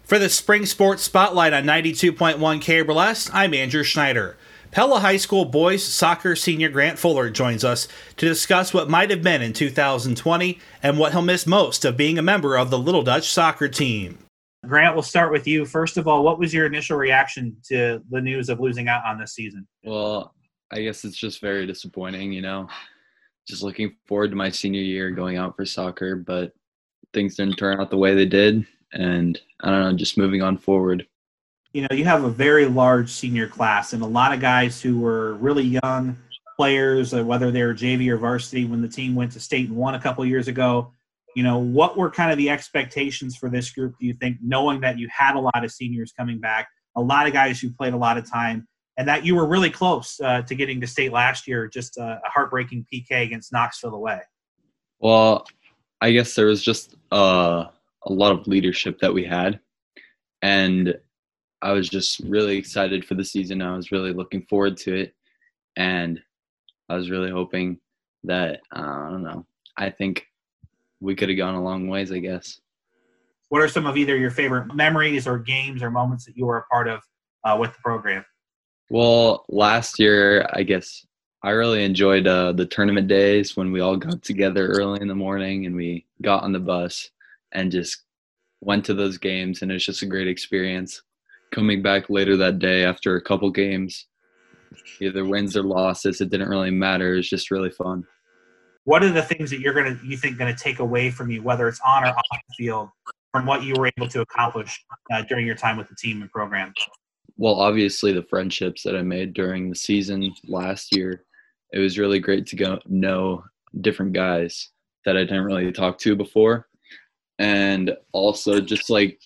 For the Spring Sports Spotlight on 92.1 KBLS, I'm Andrew Schneider. Pella High School boys soccer senior Grant Fuller joins us to discuss what might have been in 2020 and what he'll miss most of being a member of the Little Dutch soccer team. Grant, we'll start with you. First of all, what was your initial reaction to the news of losing out on this season? Well, I guess it's just very disappointing, just looking forward to my senior year going out for soccer, but things didn't turn out the way they did. And I don't know, just moving on forward. You have a very large senior class and a lot of guys who were really young players, whether they were JV or varsity when the team went to state and won a couple years ago. What were kind of the expectations for this group, do you think, knowing that you had a lot of seniors coming back, a lot of guys who played a lot of time, and that you were really close to getting to state last year, just a heartbreaking PK against Knoxville away? Well, I guess there was just a lot of leadership that we had, and I was just really excited for the season. I was really looking forward to it, and I was really hoping that, I think we could have gone a long ways, I guess. What are some of either your favorite memories or games or moments that you were a part of with the program? Well, last year, I guess I really enjoyed the tournament days when we all got together early in the morning and we got on the bus and just went to those games, and it's just a great experience. Coming back later that day after a couple games, either wins or losses, it didn't really matter. It was just really fun. What are the things that you think going to take away from you, whether it's on or off the field, from what you were able to accomplish during your time with the team and program? Well, obviously the friendships that I made during the season last year, it was really great to know different guys that I didn't really talk to before. And also just like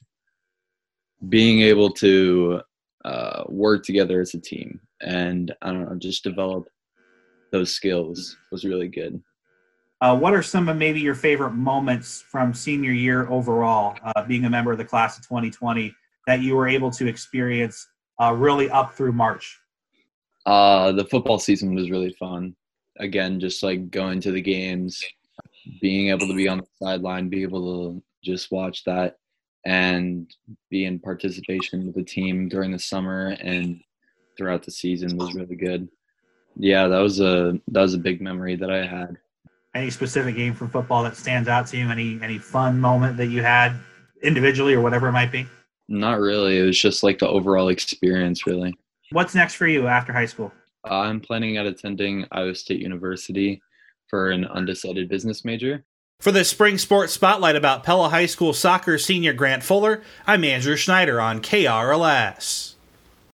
being able to work together as a team and, just develop those skills was really good. What are some of maybe your favorite moments from senior year overall, being a member of the class of 2020, that you were able to experience really up through March? The football season was really fun. Again, just like going to the games, being able to be on the sideline, be able to just watch that and be in participation with the team during the summer and throughout the season was really good. Yeah, that was a big memory that I had. Any specific game from football that stands out to you? Any fun moment that you had individually or whatever it might be? Not really. It was just like the overall experience, really. What's next for you after high school? I'm planning on attending Iowa State University for an undecided business major. For the Spring Sports Spotlight about Pella High School soccer senior Grant Fuller, I'm Andrew Schneider on KRLS.